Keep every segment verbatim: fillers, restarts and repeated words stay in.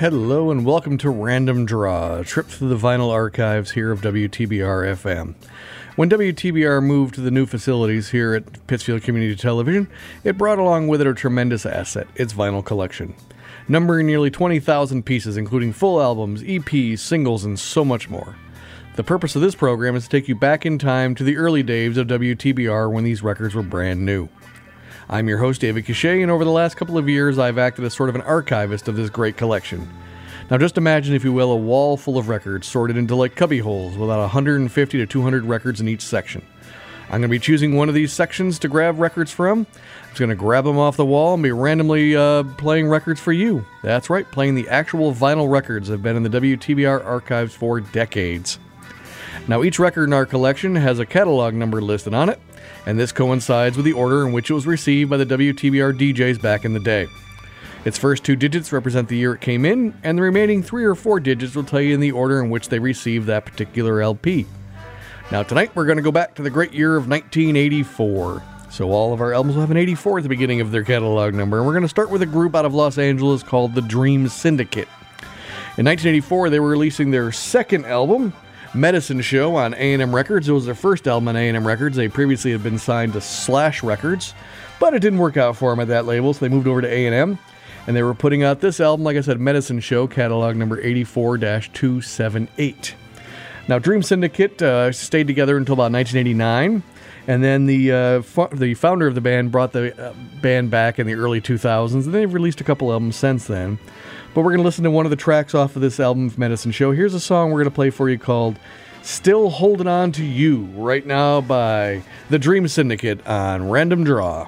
Hello and welcome to Random Draw, a trip through the vinyl archives here of W T B R F M. When W T B R moved to the new facilities here at Pittsfield Community Television, it brought along with it a tremendous asset, its vinyl collection. Numbering nearly twenty thousand pieces, including full albums, E Ps, singles, and so much more. The purpose of this program is to take you back in time to the early days of W T B R when these records were brand new. I'm your host, David Cachet, and over the last couple of years, I've acted as sort of an archivist of this great collection. Now just imagine, if you will, a wall full of records sorted into like cubby holes with about one hundred fifty to two hundred records in each section. I'm going to be choosing one of these sections to grab records from. I'm just going to grab them off the wall and be randomly uh, playing records for you. That's right, playing the actual vinyl records that have been in the W T B R archives for decades. Now each record in our collection has a catalog number listed on it, and this coincides with the order in which it was received by the W T B R D Js back in the day. Its first two digits represent the year it came in, and the remaining three or four digits will tell you in the order in which they received that particular L P. Now tonight we're going to go back to the great year of nineteen eighty-four. So all of our albums will have an eighty-four at the beginning of their catalog number, and we're going to start with a group out of Los Angeles called the Dream Syndicate. In nineteen eighty-four, they were releasing their second album, Medicine Show, on A and M Records. It was their first album on A and M Records. They previously had been signed to Slash Records, but it didn't work out for them at that label, so they moved over to A and M, and they were putting out this album, like I said, Medicine Show, catalog number eighty-four dash two seventy-eight. Now, Dream Syndicate uh, stayed together until about nineteen eighty-nine, and then the uh, fu- the founder of the band brought the uh, band back in the early two thousands, and they've released a couple albums since then. But we're going to listen to one of the tracks off of this album, Medicine Show. Here's a song we're going to play for you called Still Holding On to You, right now by the Dream Syndicate on Random Draw.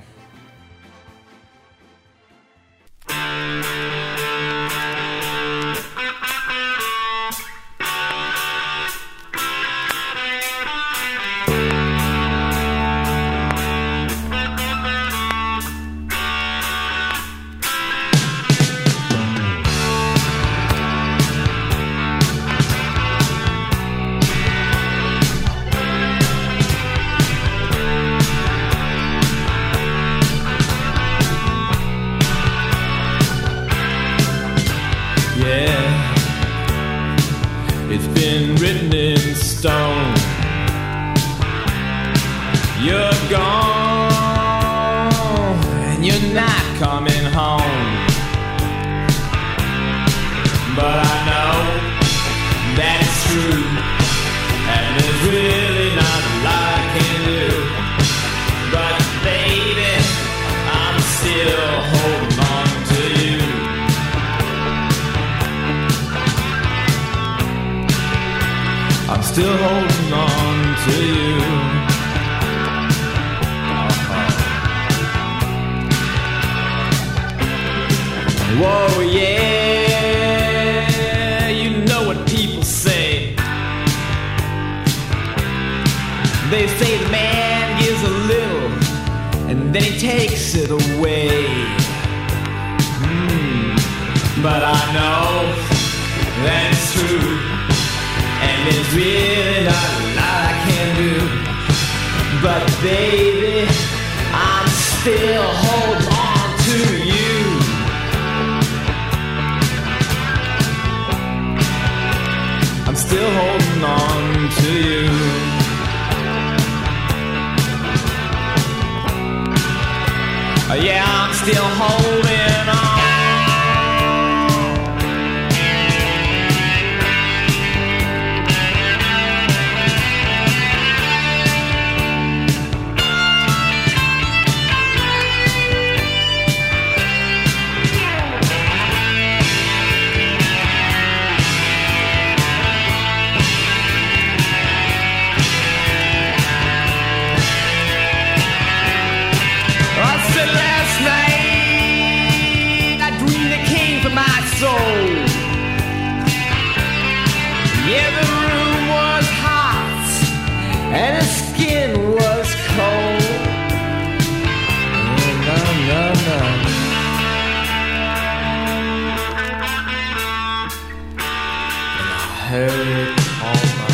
Still holding on to you. Uh-huh. Whoa, yeah, you know what people say. They say the man gives a little and then he takes it away. Mm. But I know that's true. And there's really not a lot I can do. But baby, I'm still holding on to you. I'm still holding on to you. Oh, yeah, I'm still holding on. Yeah, the room was hot and his skin was cold. No, no, no. And I heard it all my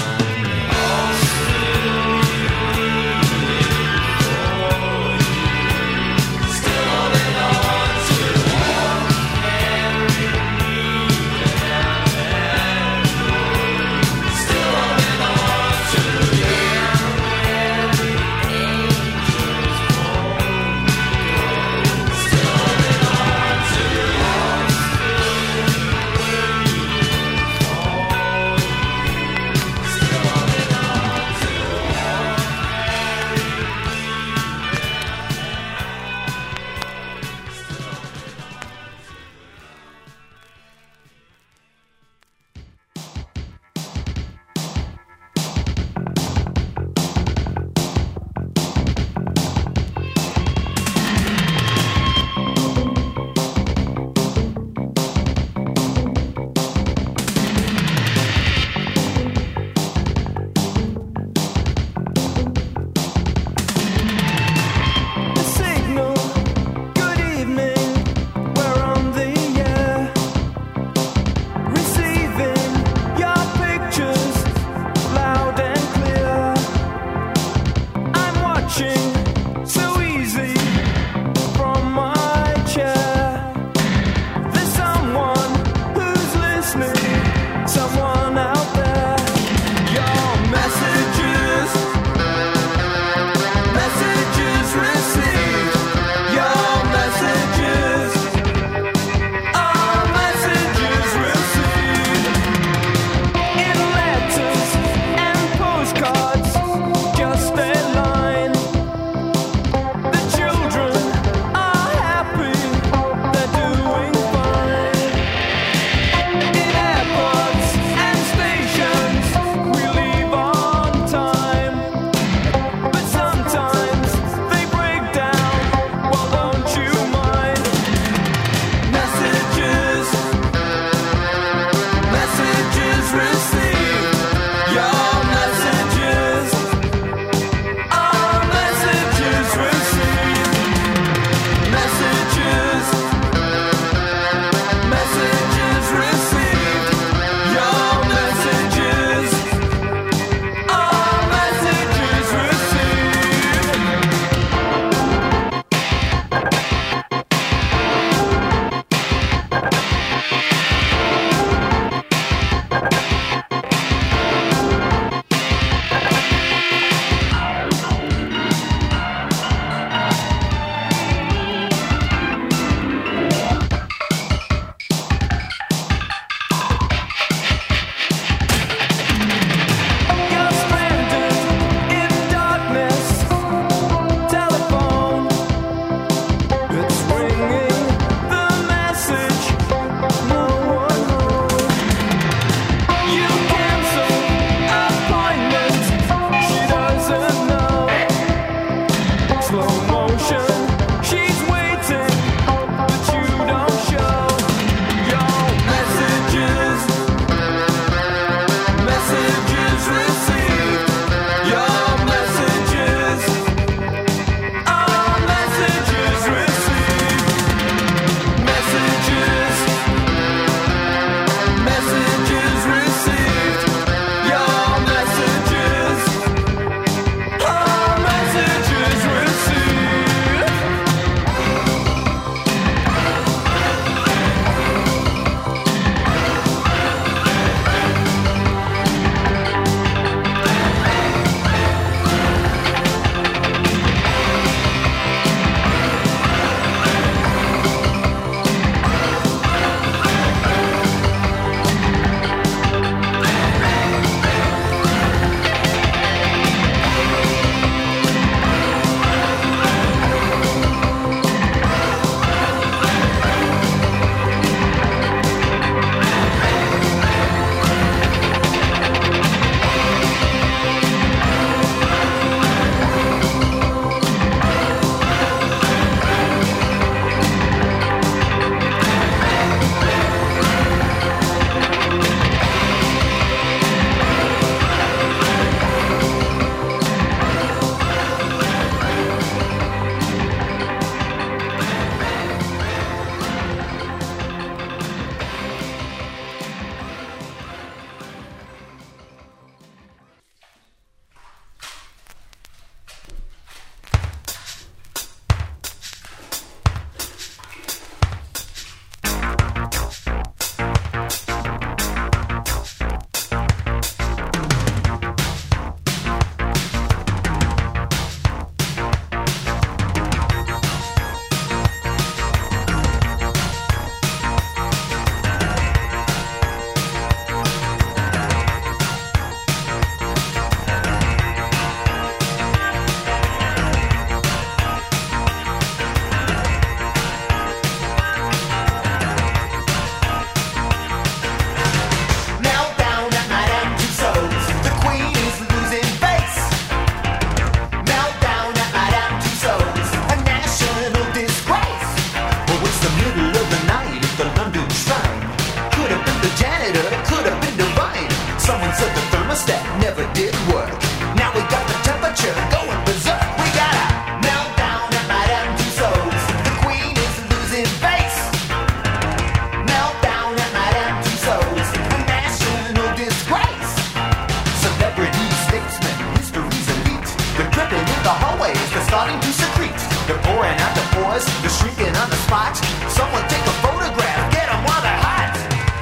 boys, they're shrinking on the spot. Someone take a photograph, get them while they're hot.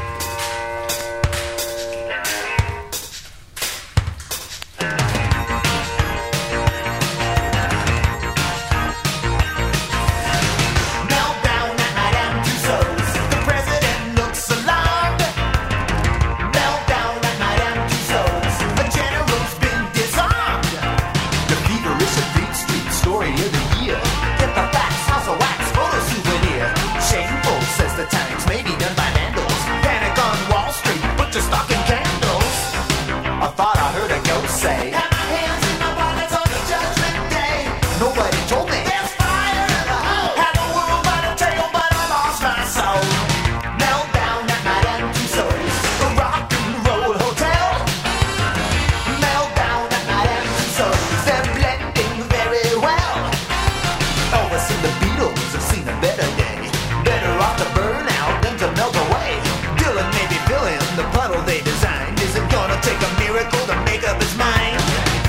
Meltdown at Madame Tussauds. The president looks alarmed. Meltdown at Madame Tussauds. A general's been disarmed. The feverish of Beat Street, story of the year. Get the facts, house of wax, photo souvenir. Shameful, says the Times, may be done by vandals. Panic on Wall Street, put your stock in candles. I thought I heard a ghost say, have my hands in my pockets on the judgment day. Nobody told me there's fire in the hole. Had the world by the tail, but I lost my soul. Meltdown at Madame Tussauds, the rock and roll hotel. Meltdown at Madame Tussauds, they're blending very well. Elvis and the Beatles have seen a better day. Better off to burn out than to melt away. Dylan may be filling the puddle they designed. Is it gonna take a miracle to make up his mind?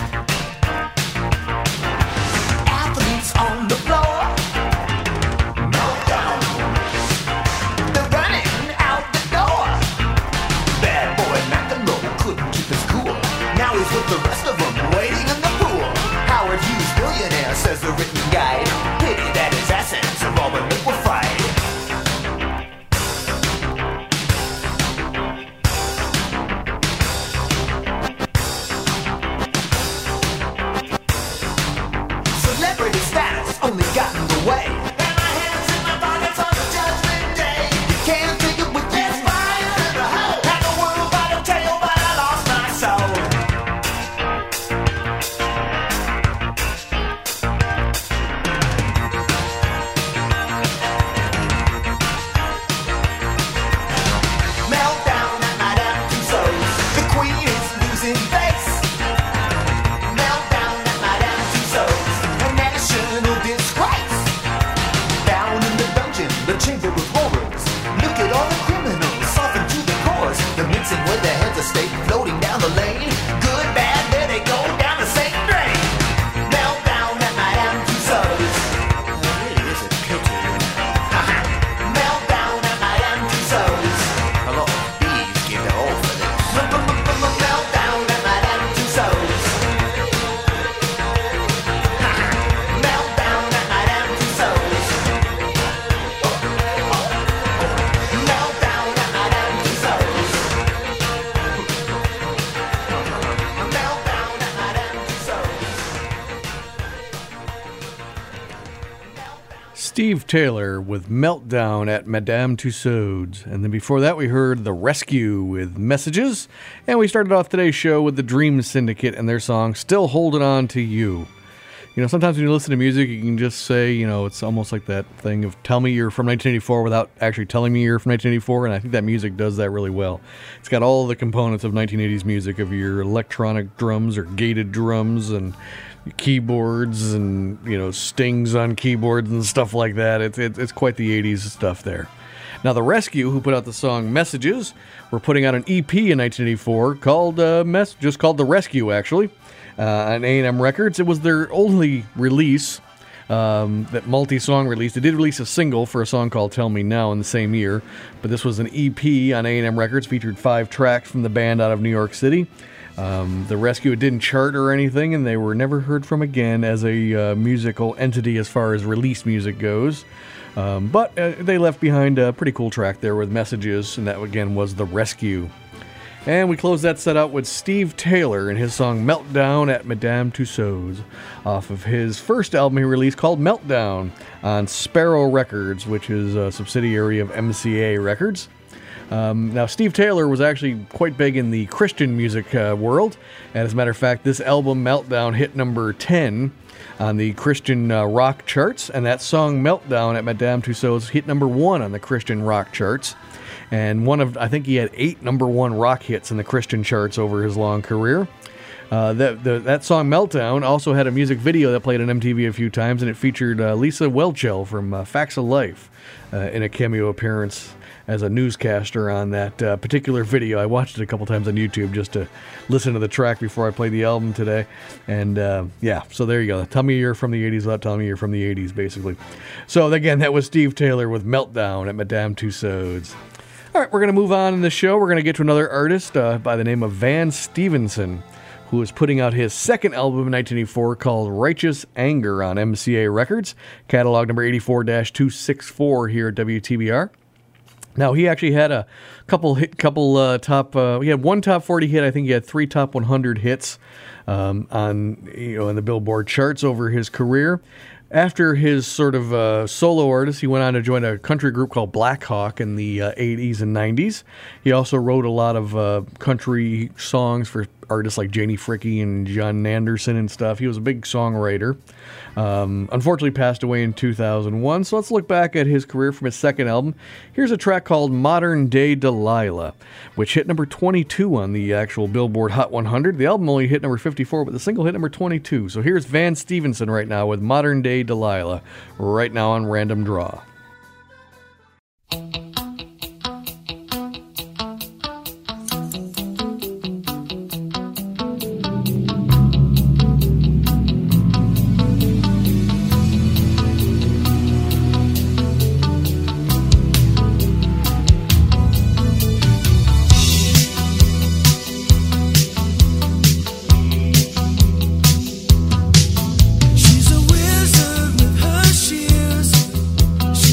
Athletes on the floor. Meltdown. They're running out the door. Bad boy McEnroe couldn't keep his cool. Now he's with the rest of them waiting in the pool. Howard Hughes, billionaire, says the written guide. Pity that his assets have all been liquefied. Celebrity status only got in the way. And my hands in my pockets on the judgment day. You can't take it with you. There's fire in the hole. Had the world by the tail, but I lost my soul. Meltdown at Madame Tussauds. The queen is losing face. Meltdown at Madame Tussauds. A national disgrace. Down in the dungeon, the chamber with horrors. Look at all the criminals, softened to the cores. The mixing with their heads of state floating down the lane. Good, bad, there they go down the same drain. Meltdown at Madame Tussauds. It really is a pity. Meltdown at Madame Tussauds. A lot of bees give their all for this. Meltdown at Madame Tussauds. Meltdown at Madame Tussauds. Meltdown at Madame Tussauds. Meltdown at Madame Tussauds. Steve Taylor with Meltdown at Madame Tussauds. And then before that, we heard The Rescue with Messages. And we started off today's show with the Dream Syndicate and their song, Still Holding On to You. You know, sometimes when you listen to music, you can just say, you know, it's almost like that thing of tell me you're from nineteen eighty-four without actually telling me you're from nineteen eighty-four. And I think that music does that really well. It's got all the components of nineteen eighties music, of your electronic drums or gated drums and keyboards and, you know, stings on keyboards and stuff like that. It's, it's, it's quite the eighties stuff there. Now, The Rescue, who put out the song Messages, were putting out an E P in nineteen eighty-four called, uh, Mess- just called The Rescue, actually, uh, on A and M Records. It was their only release, um, that multi-song release. They did release a single for a song called Tell Me Now in the same year, but this was an E P on A and M Records, featured five tracks from the band out of New York City. Um, the Rescue didn't chart or anything, and they were never heard from again as a uh, musical entity as far as release music goes. Um, but uh, they left behind a pretty cool track there with Messages, and that again was The Rescue. And we close that set out with Steve Taylor and his song Meltdown at Madame Tussauds, off of his first album he released called Meltdown on Sparrow Records, which is a subsidiary of M C A Records. Um, now, Steve Taylor was actually quite big in the Christian music uh, world, and as a matter of fact, this album, Meltdown, hit number ten on the Christian uh, rock charts, and that song, Meltdown at Madame Tussauds, hit number one on the Christian rock charts, and one of, I think he had eight number one rock hits in the Christian charts over his long career. Uh, that the, that song Meltdown also had a music video that played on M T V a few times, and it featured uh, Lisa Welchel from uh, Facts of Life uh, in a cameo appearance as a newscaster on that uh, particular video. I watched it a couple times on YouTube just to listen to the track before I played the album today. And uh, yeah, so there you go. Tell me you're from the eighties without telling me you're from the eighties, basically. So again, that was Steve Taylor with Meltdown at Madame Tussauds. All right, we're going to move on in the show. We're going to get to another artist uh, by the name of Van Stevenson, who is putting out his second album in nineteen eighty-four called Righteous Anger on M C A Records, catalog number eighty-four dash two sixty-four here at W T B R. Now, he actually had a couple hit, couple uh, top. Uh, he had one top forty hit. I think he had three top one hundred hits um, on you know in the Billboard charts over his career. After his sort of uh, solo artist, he went on to join a country group called Black Hawk in the uh, eighties and nineties. He also wrote a lot of uh, country songs for artists like Janie Fricke and John Anderson and stuff. He was a big songwriter. Um, unfortunately passed away in two thousand one, so let's look back at his career from his second album. Here's a track called Modern Day Delilah, which hit number twenty-two on the actual Billboard Hot one hundred. The album only hit number fifty-four, but the single hit number twenty-two. So here's Van Stevenson right now with Modern Day Delilah, right now on Random Draw. She's a wizard with her shears.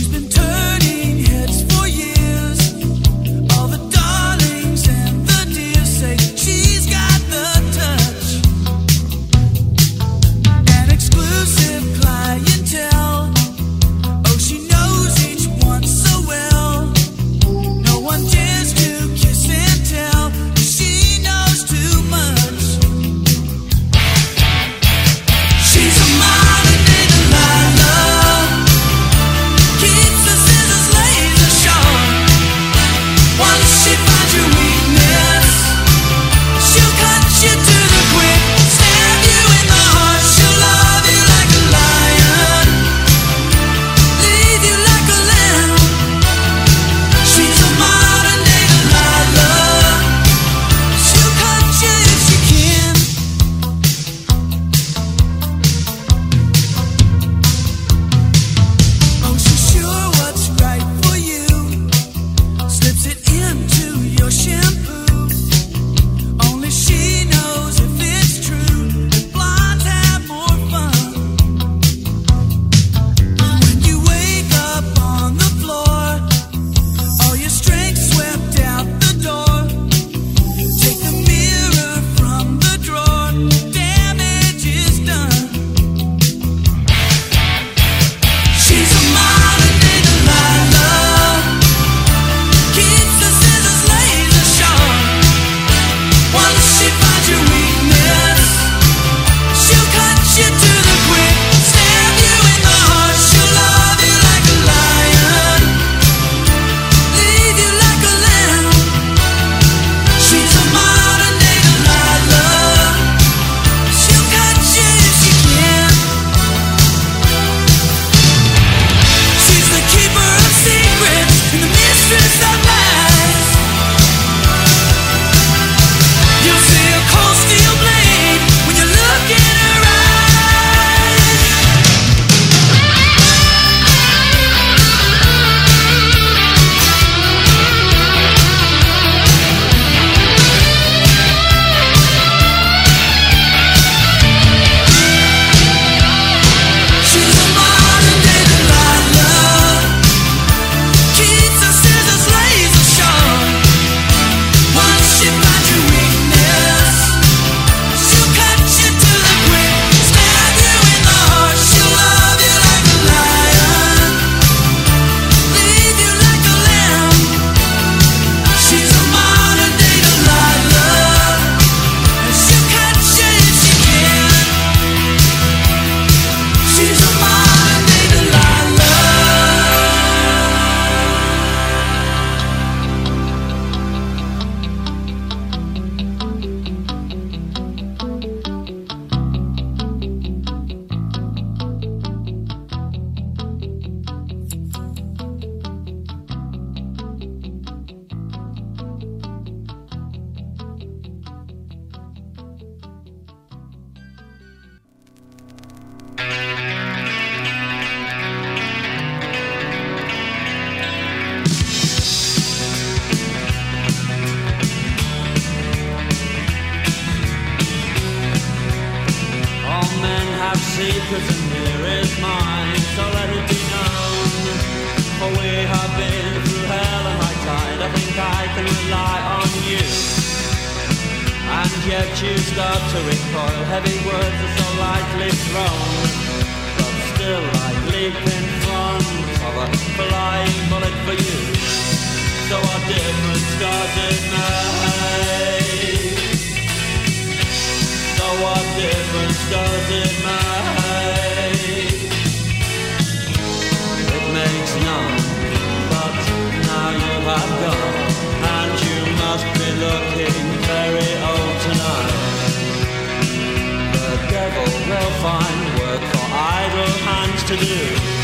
Secrets and here is mine, so let it be known. For we have been through hell and high tide. I think I can rely on you. And yet you start to recoil. Heavy words are so lightly thrown, but still I leap in front of a flying bullet for you. So what difference does it make? So what difference does it make? It makes none, but now you have gone, and you must be looking very old tonight. The devil will find work for idle hands to do.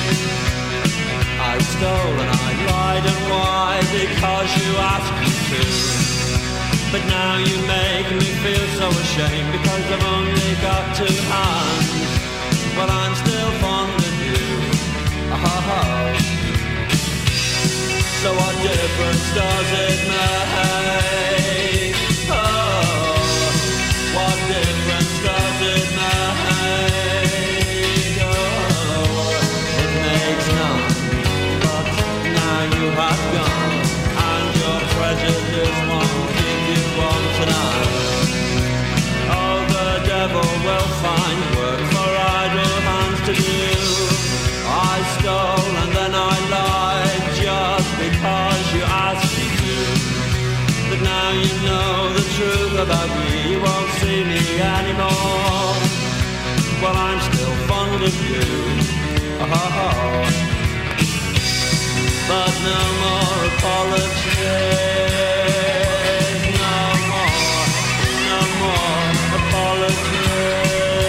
I stole and I lied, and why? Because you asked me to. But now you make me feel so ashamed, because I've only got two hands. But I'm still fond of you. Oh. So what difference does it make? Oh, what difference does it make? Oh, it makes none. But now you have gone, and your prejudice won't keep you on tonight. Oh, the devil will find work for idle hands to do. I stole and then I lied just because you asked me to. But now you know the truth about me, you won't see me anymore. Well, I'm still fond of you. Oh. But no more apologies. No more, no more apologies.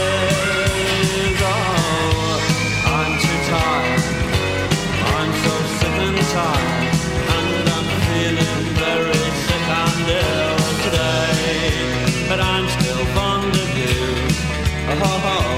Oh, I'm too tired. I'm so sick and tired, and I'm feeling very sick and ill today. But I'm still fond of you. Oh.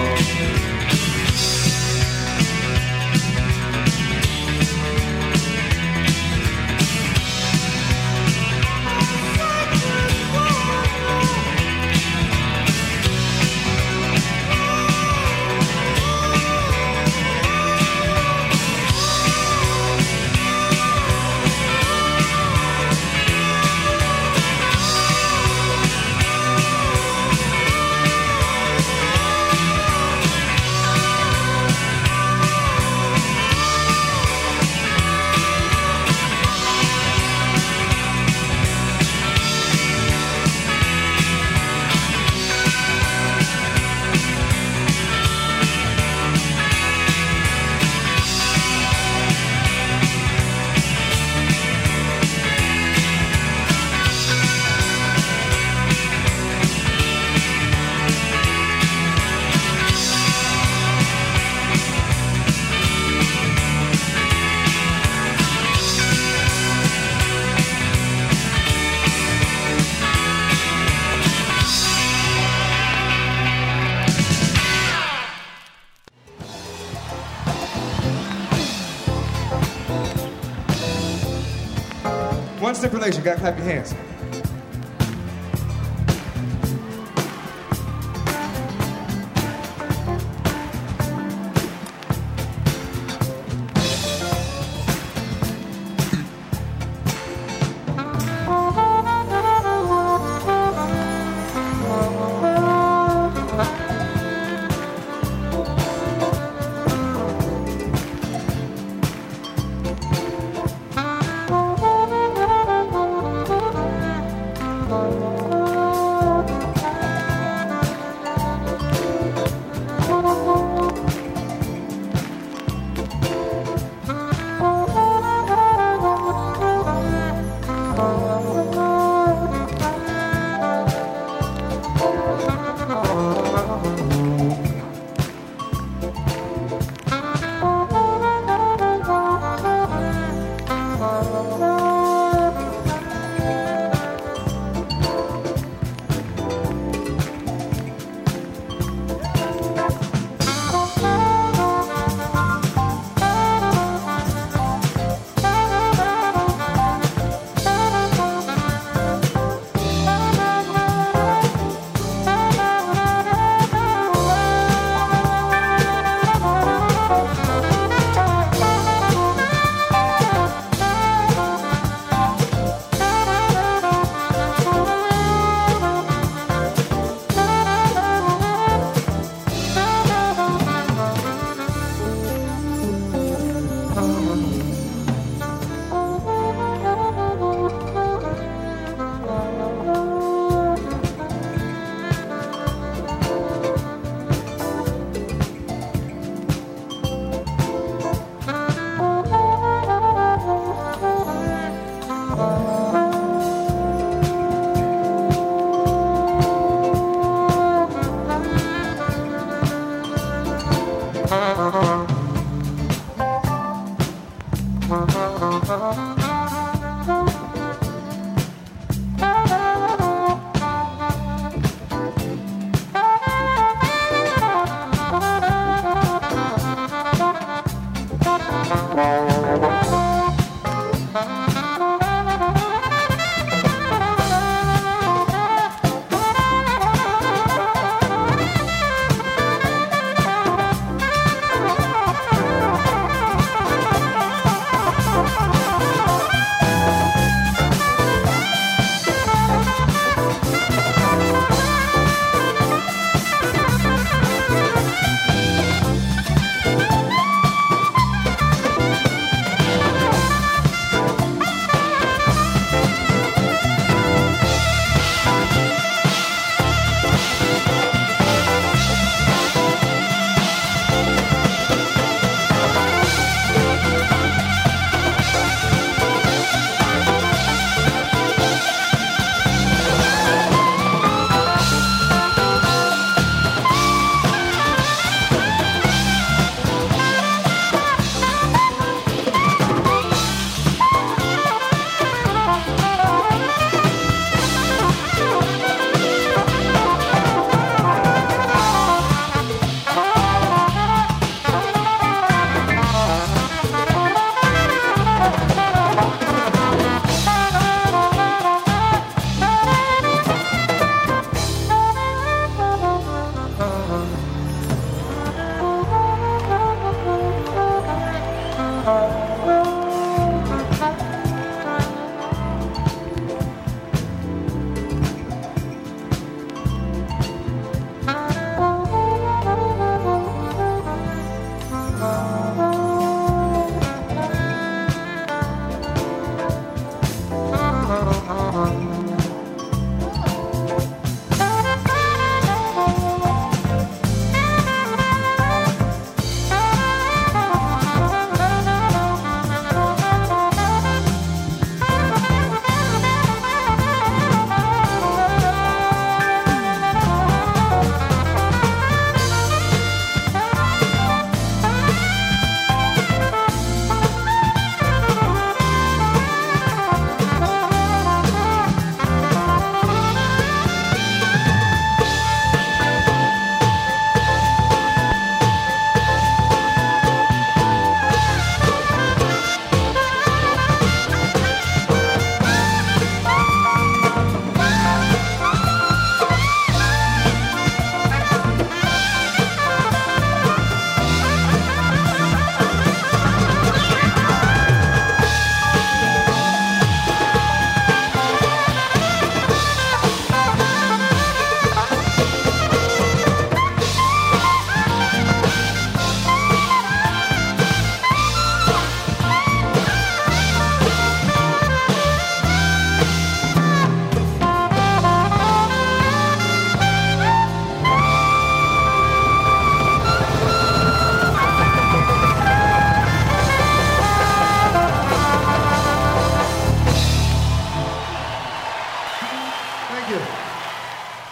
One stipulation, you gotta clap your hands.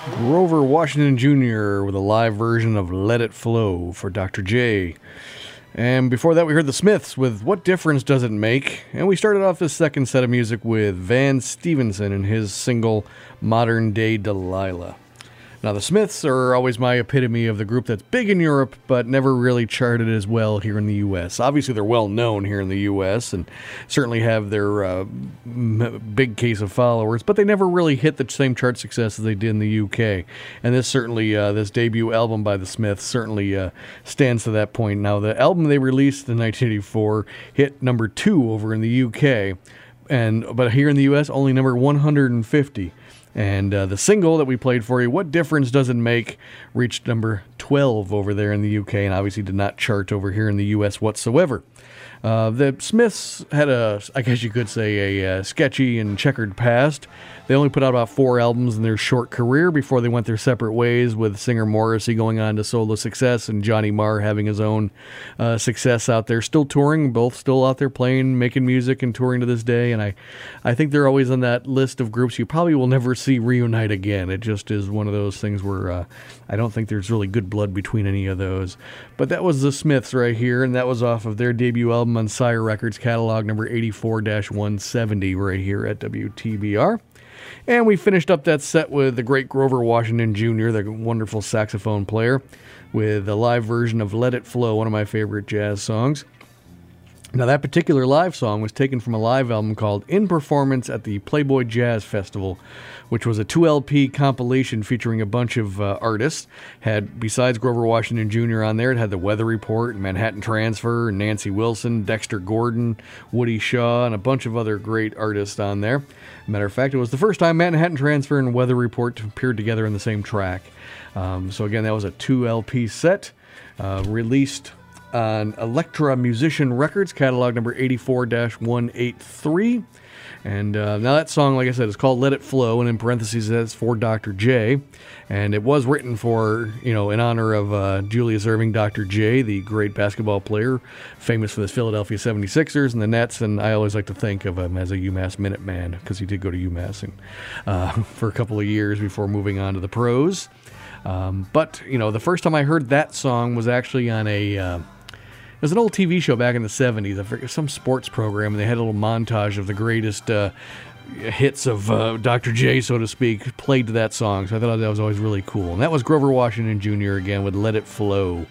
Grover Washington Junior with a live version of Let It Flow for Doctor J. And before that, we heard the Smiths with What Difference Does It Make? And we started off this second set of music with Van Stevenson and his single Modern Day Delilah. Now, the Smiths are always my epitome of the group that's big in Europe, but never really charted as well here in the U S. Obviously, they're well known here in the U S and certainly have their uh, m- big case of followers, but they never really hit the same chart success as they did in the U K. And this certainly, uh, this debut album by the Smiths certainly uh, stands to that point. Now, the album they released in nineteen eighty-four hit number two over in the U K, and but here in the U S, only number one hundred fifty. And uh, the single that we played for you, What Difference Does It Make?, reached number twelve over there in the U K and obviously did not chart over here in the U S whatsoever. Uh, the Smiths had a, I guess you could say, a, a sketchy and checkered past. They only put out about four albums in their short career before they went their separate ways, with singer Morrissey going on to solo success and Johnny Marr having his own uh, success out there. Still touring, both still out there playing, making music and touring to this day. And I, I think they're always on that list of groups you probably will never see reunite again. It just is one of those things where uh, I don't think there's really good blood between any of those. But that was the Smiths right here, and that was off of their debut album on Sire Records, catalog number eighty-four dash one seventy, right here at W T B R. And we finished up that set with the great Grover Washington Junior, the wonderful saxophone player, with a live version of Let It Flow, one of my favorite jazz songs. Now, that particular live song was taken from a live album called In Performance at the Playboy Jazz Festival, which was a two L P compilation featuring a bunch of uh, artists. Had, besides Grover Washington Junior on there, it had the Weather Report, Manhattan Transfer, Nancy Wilson, Dexter Gordon, Woody Shaw, and a bunch of other great artists on there. Matter of fact, it was the first time Manhattan Transfer and Weather Report appeared together in the same track. Um, so again, that was a two L P set, uh, released on Elektra Musician Records, catalog number eighty-four dash one eighty-three. And uh, now that song, like I said, is called Let It Flow, and in parentheses that's for Doctor J. And it was written for, you know, in honor of uh, Julius Erving, Doctor J, the great basketball player, famous for the Philadelphia seventy-sixers and the Nets, and I always like to think of him as a UMass Minuteman, because he did go to UMass and, uh, for a couple of years before moving on to the pros. Um, but, you know, the first time I heard that song was actually on a... Uh, It was an old T V show back in the seventies, some sports program, and they had a little montage of the greatest uh, hits of uh, Doctor J, so to speak, played to that song. So I thought that was always really cool. And that was Grover Washington Junior again with Let It Flow.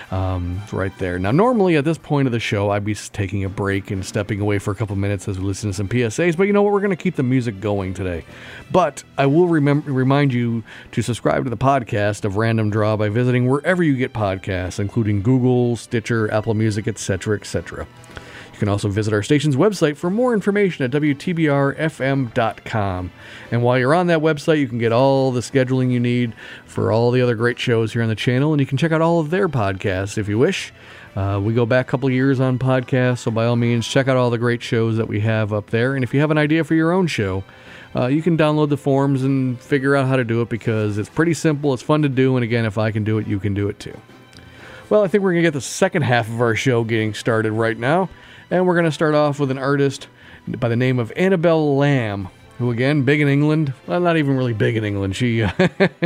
Um, right there. Now, normally at this point of the show, I'd be taking a break and stepping away for a couple minutes as we listen to some P S As, but you know what? We're going to keep the music going today. But I will remem- remind you to subscribe to the podcast of Random Draw by visiting wherever you get podcasts, including Google, Stitcher, Apple Music, et cetera, et cetera. You can also visit our station's website for more information at W T B R F M dot com. And while you're on that website, you can get all the scheduling you need for all the other great shows here on the channel, and you can check out all of their podcasts if you wish. Uh, we go back a couple of years on podcasts, so by all means, check out all the great shows that we have up there. And if you have an idea for your own show, uh, you can download the forms and figure out how to do it, because it's pretty simple, it's fun to do, and again, if I can do it, you can do it too. Well, I think we're going to get the second half of our show getting started right now. And we're going to start off with an artist by the name of Annabelle Lamb, who, again, big in England. Well, not even really big in England. She uh,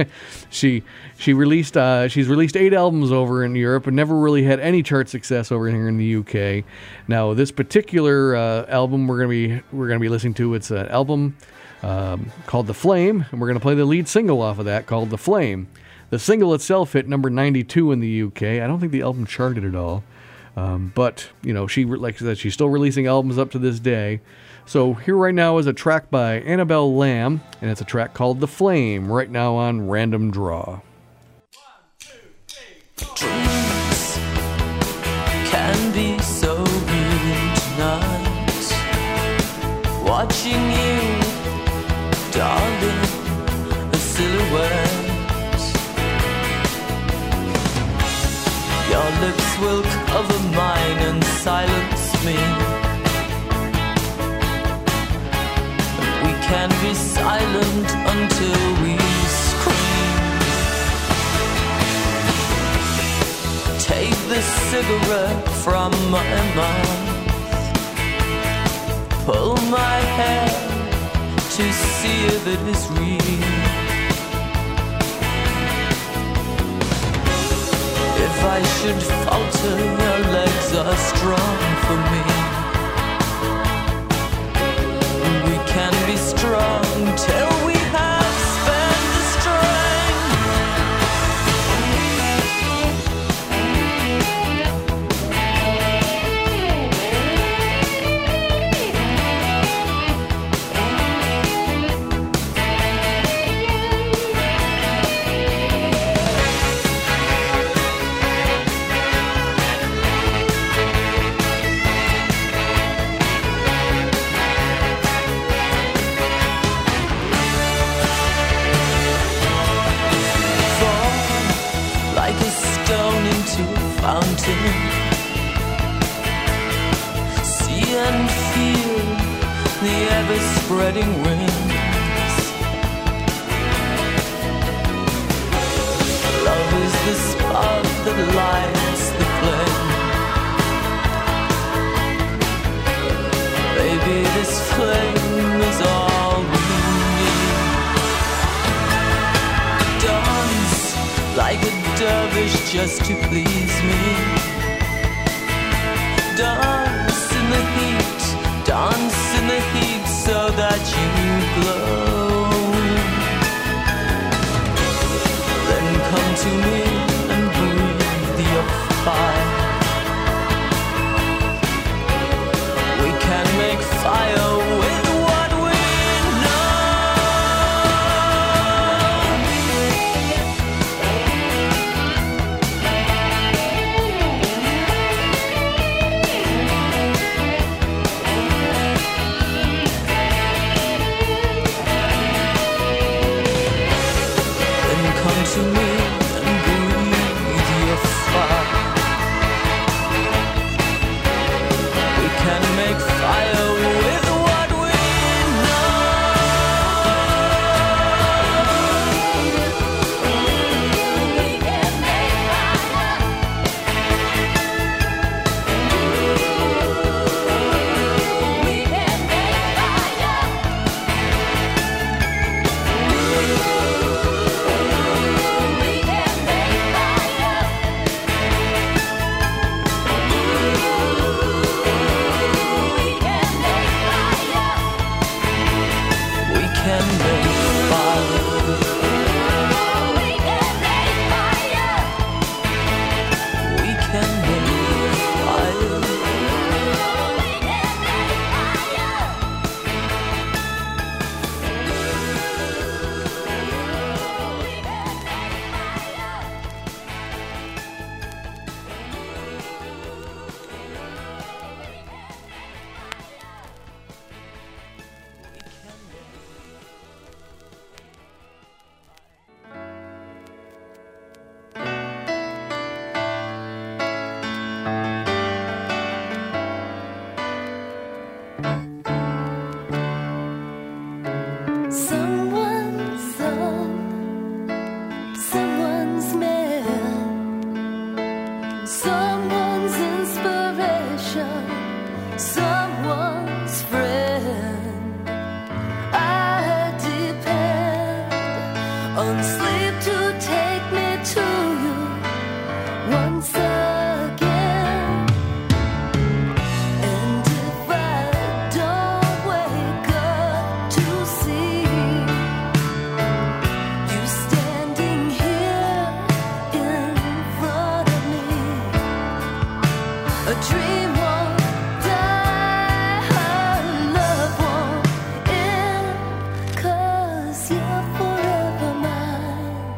she she released uh, she's released eight albums over in Europe and never really had any chart success over here in the U K. Now, this particular uh, album we're going to be we're going to be listening to, it's an album um, called The Flame, and we're going to play the lead single off of that called The Flame. The single itself hit number ninety-two in the U K. I don't think the album charted at all. Um, but, you know, she, like I said, she's still releasing albums up to this day. So here right now is a track by Annabelle Lamb, and it's a track called The Flame, right now on Random Draw. Dreams can be so real tonight. Watching you, darling, a silhouette. Your lips will cover mine and silence me. We can be silent until we scream. Take the cigarette from my mouth. Pull my hair to see if it is real. If I should falter, your legs are strong for me. We can be strong till we have spent the strength. Fountain, see and feel the ever-spreading wings. Love is the spark that lights the flame. Baby, this flame is all we need. Dance like a dervish just to please me. Dance in the heat, dance in the heat so that you glow. Then come to me and breathe your fire. We can make fire with what we to me and breathe your fire. We can make fire with what we know. We can make fire. We can make fire. You're forever mine.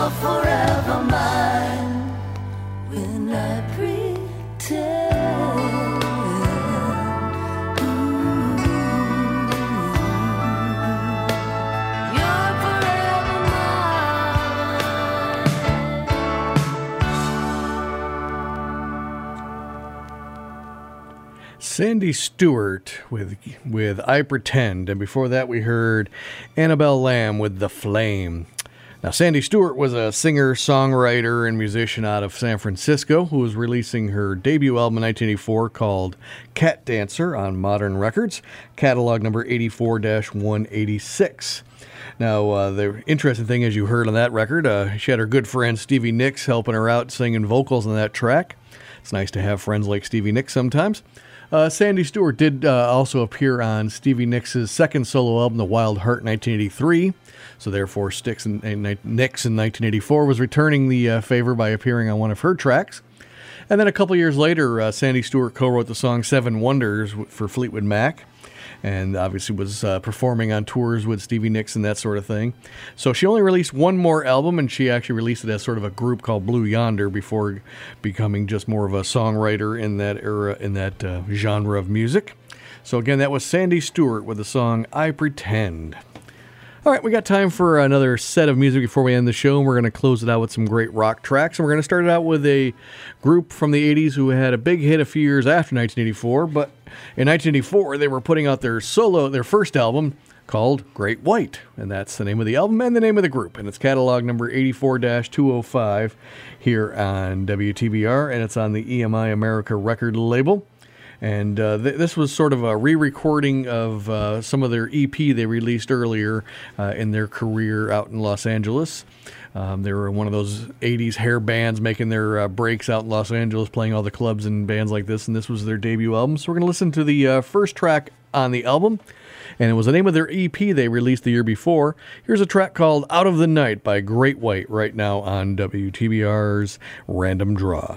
you're forever mine when I pretend. Ooh, you're forever mine. Sandy Stewart with with I Pretend, and before that we heard Annabelle Lamb with The Flame. Now, Sandy Stewart was a singer, songwriter, and musician out of San Francisco who was releasing her debut album in nineteen eighty-four called Cat Dancer on Modern Records, catalog number eighty-four dash one eighty-six. Now, uh, the interesting thing, as you heard on that record, uh, she had her good friend Stevie Nicks helping her out singing vocals on that track. It's nice to have friends like Stevie Nicks sometimes. Uh, Sandy Stewart did uh, also appear on Stevie Nicks' second solo album, The Wild Heart, in nineteen eighty-three. So therefore, Styx and, and Nicks in nineteen eighty-four was returning the uh, favor by appearing on one of her tracks. And then a couple years later, uh, Sandy Stewart co-wrote the song Seven Wonders for Fleetwood Mac, and obviously was uh, performing on tours with Stevie Nicks and that sort of thing. So she only released one more album, and she actually released it as sort of a group called Blue Yonder before becoming just more of a songwriter in that era, in that uh, genre of music. So again, that was Sandy Stewart with the song I Pretend. All right, we got time for another set of music before we end the show, and we're going to close it out with some great rock tracks. And we're going to start it out with a group from the eighties who had a big hit a few years after nineteen eighty-four, but in nineteen eighty-four they were putting out their solo, their first album called Great White, and that's the name of the album and the name of the group, and it's catalog number eighty-four dash two oh five here on W T B R, and it's on the E M I America record label. And uh, th- this was sort of a re-recording of uh, some of their E P they released earlier uh, in their career out in Los Angeles. Um, they were one of those eighties hair bands making their uh, breaks out in Los Angeles, playing all the clubs and bands like this, and this was their debut album. So we're going to listen to the uh, first track on the album, and it was the name of their E P they released the year before. Here's a track called Out of the Night by Great White right now on W T B R's Random Draw.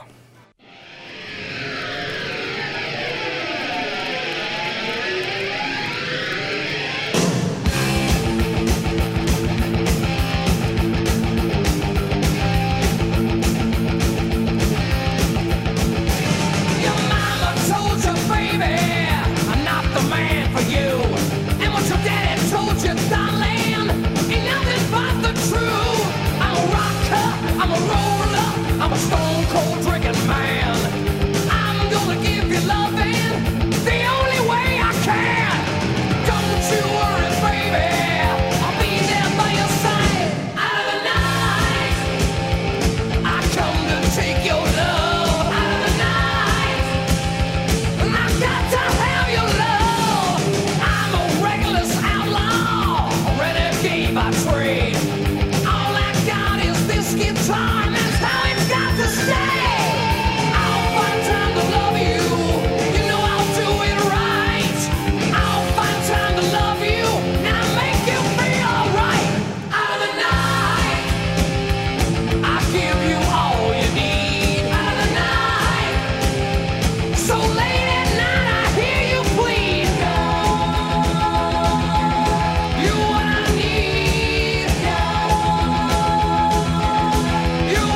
You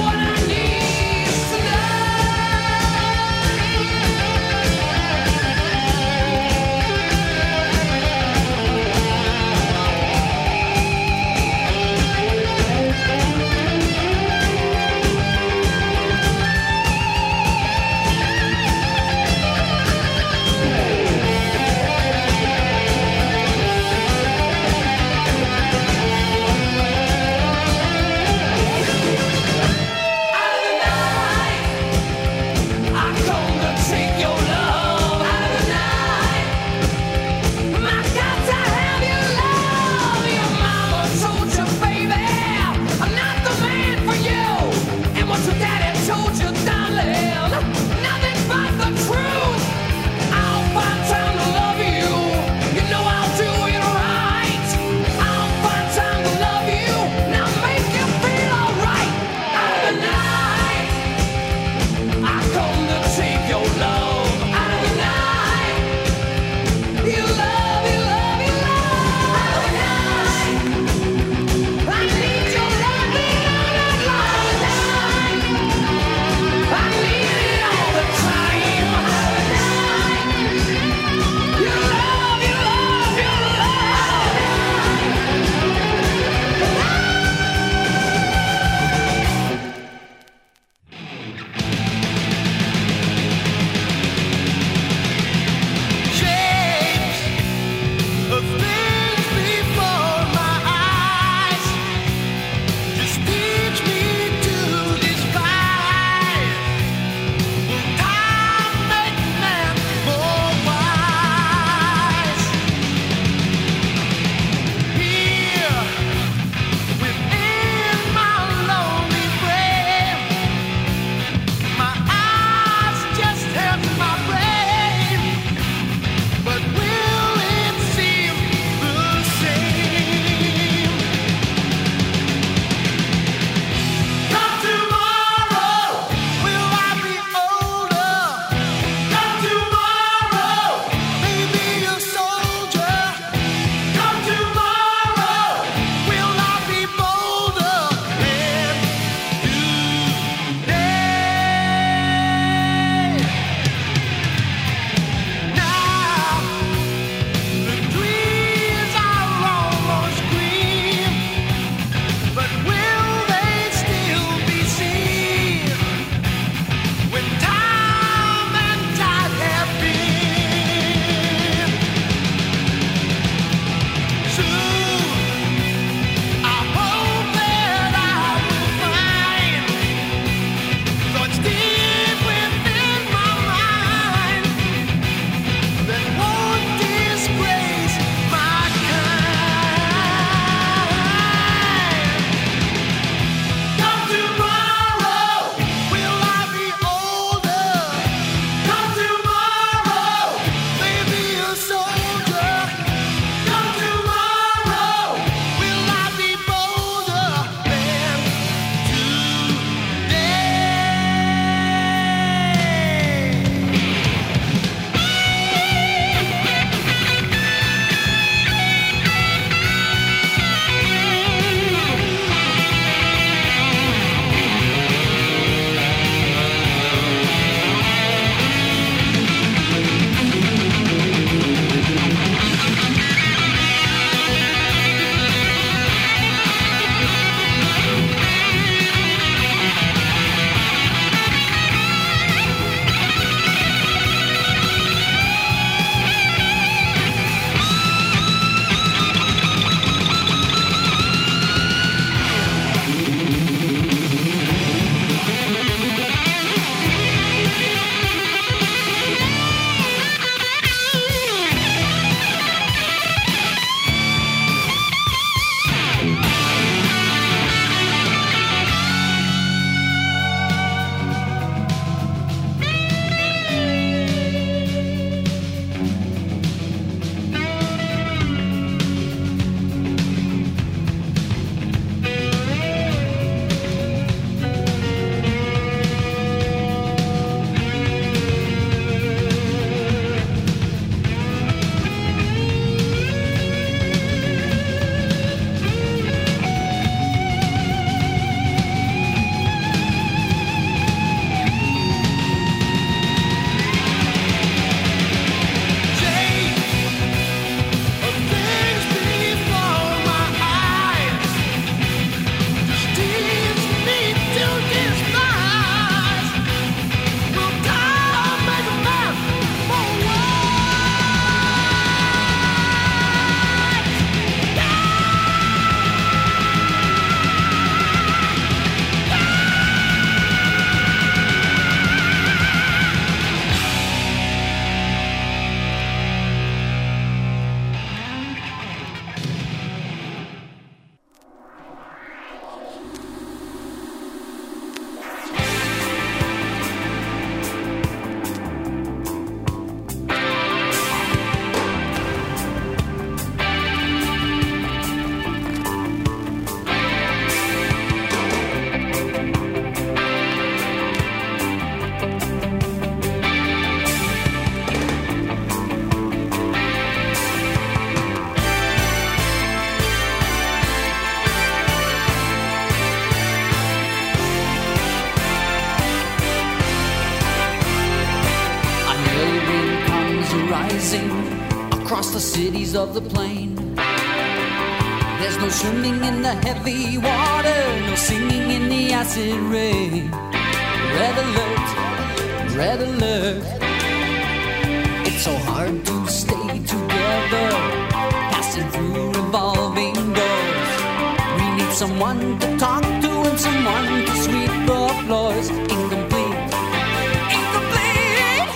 rising across the cities of the plain. There's no swimming in the heavy water, no singing in the acid rain. Red alert, red alert. It's so hard to stay together, passing through revolving doors. We need someone to talk to and someone to sweep the floors. Incomplete, incomplete.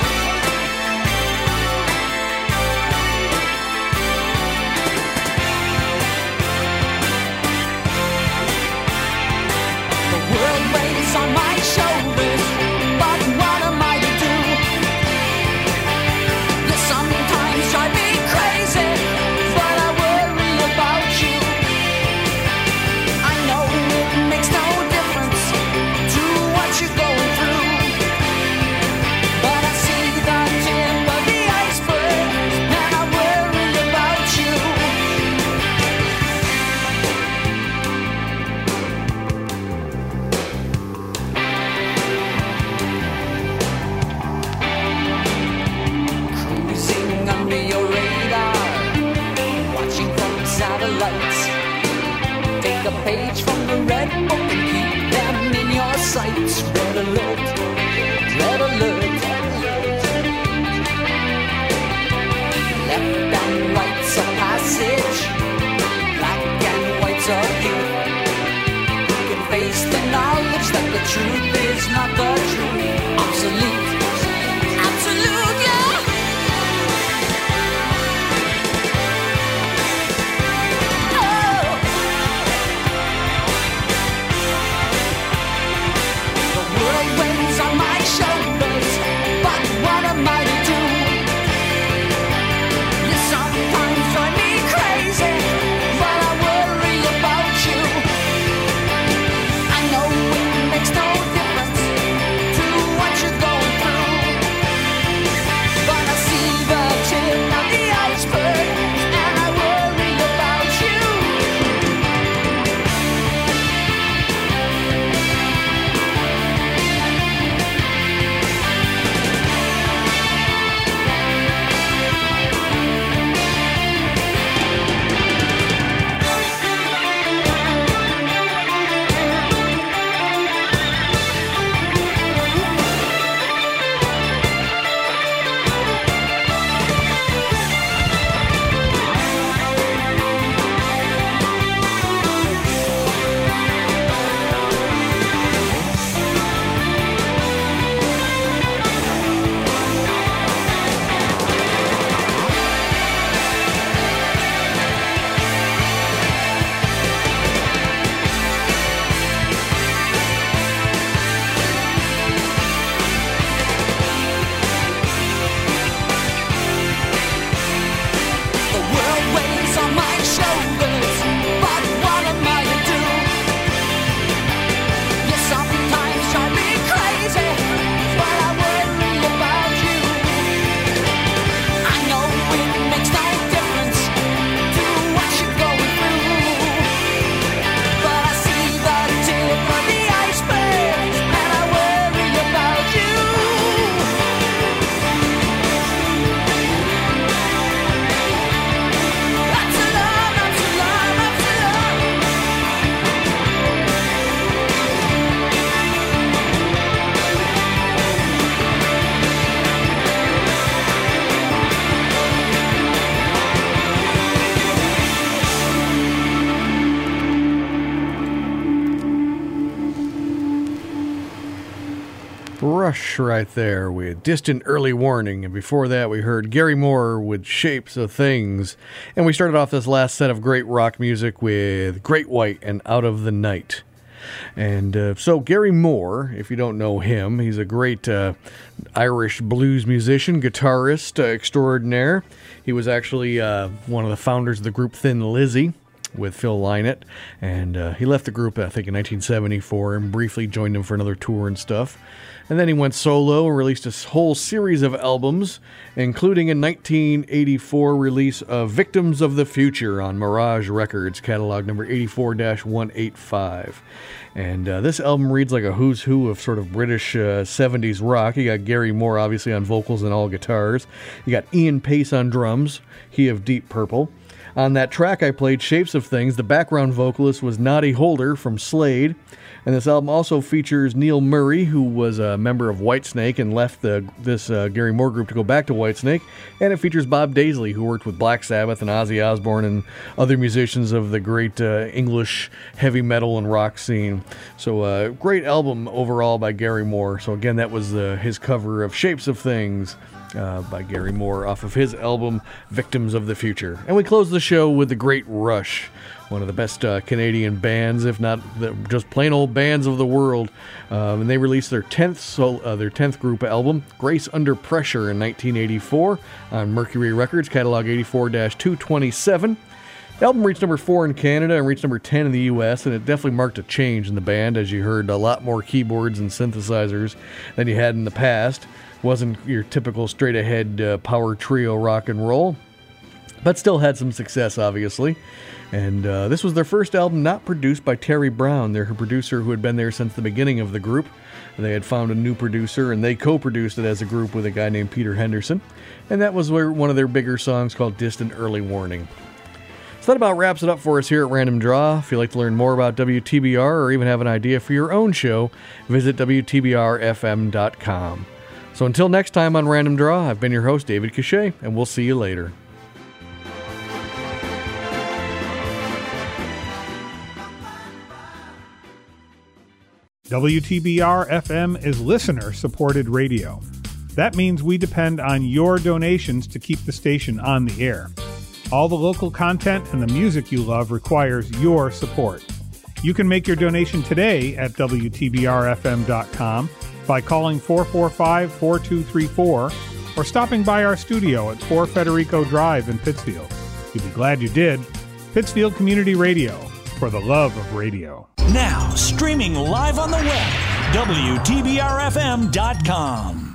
The world weighs on my shoulders, but what am I to do? You sometimes drive me crazy, but I worry about you. I know it makes no difference to what you're going through, but I see the tip of the iceberg, and I worry about you. Cruising under your radar, watching from satellites. Take a page from the red book and keep them in your sights. Red alert, red alert. Left and right's a passage, black and white's a youth. You can face the knowledge that the truth is not the truth. Obsolete, absolute, yeah. Oh. The world weighs on my shoulders, but what am I to do? You sometimes drive me crazy, but I worry about you. I know it makes no difference to what you're going through, but I see the tip of the iceberg, and I worry about you. The world weighs on my shoulders, but what am I to do? You sometimes drive me crazy, but I worry about you. I know it makes no difference to what you're going through, but I see the tip of the iceberg, and I worry about you. That's a love, that's a love, that's a love. Rush right there with Distant Early Warning. And before that, we heard Gary Moore with Shapes of Things. And we started off this last set of great rock music with Great White and Out of the Night. And uh, so Gary Moore, if you don't know him, he's a great uh, Irish blues musician, guitarist uh, extraordinaire. He was actually uh, one of the founders of the group Thin Lizzy. with Phil Lynott, and uh, he left the group, I think, in nineteen seventy-four and briefly joined them for another tour and stuff. And then he went solo and released a whole series of albums, including a nineteen eighty-four release of Victims of the Future on Mirage Records, catalog number eighty-four dash one eighty-five. And uh, this album reads like a who's who of sort of British uh, seventies rock. You got Gary Moore, obviously, on vocals and all guitars. You got Ian Pace on drums, he of Deep Purple. On that track I played, Shapes of Things, the background vocalist was Noddy Holder from Slade. And this album also features Neil Murray, who was a member of Whitesnake and left the, this uh, Gary Moore group to go back to Whitesnake. And it features Bob Daisley, who worked with Black Sabbath and Ozzy Osbourne and other musicians of the great uh, English heavy metal and rock scene. So a uh, great album overall by Gary Moore. So again, that was uh, his cover of Shapes of Things uh, by Gary Moore off of his album Victims of the Future. And we close the show with The Great Rush, one of the best uh, Canadian bands, if not the, just plain old bands of the world. Um, and they released their tenth sol- uh, their tenth group album, Grace Under Pressure, in nineteen eighty-four on Mercury Records, catalog eighty-four dash two twenty-seven. The album reached number four in Canada and reached number ten in the U S, and it definitely marked a change in the band, as you heard a lot more keyboards and synthesizers than you had in the past. Wasn't your typical straight-ahead uh, power trio rock and roll, but still had some success, obviously. And uh, this was their first album not produced by Terry Brown, their producer who had been there since the beginning of the group. They had found a new producer, and they co-produced it as a group with a guy named Peter Henderson. And that was where one of their bigger songs called Distant Early Warning. So that about wraps it up for us here at Random Draw. If you'd like to learn more about W T B R or even have an idea for your own show, visit W T B R F M dot com. So until next time on Random Draw, I've been your host, David Cachet, and we'll see you later. W T B R F M is listener-supported radio. That means we depend on your donations to keep the station on the air. All the local content and the music you love requires your support. You can make your donation today at W T B R F M dot com by calling four four five, four two three four or stopping by our studio at four Federico Drive in Pittsfield. You'll be glad you did. Pittsfield Community Radio, for the love of radio. Now, streaming live on the web, W T B R F M dot com.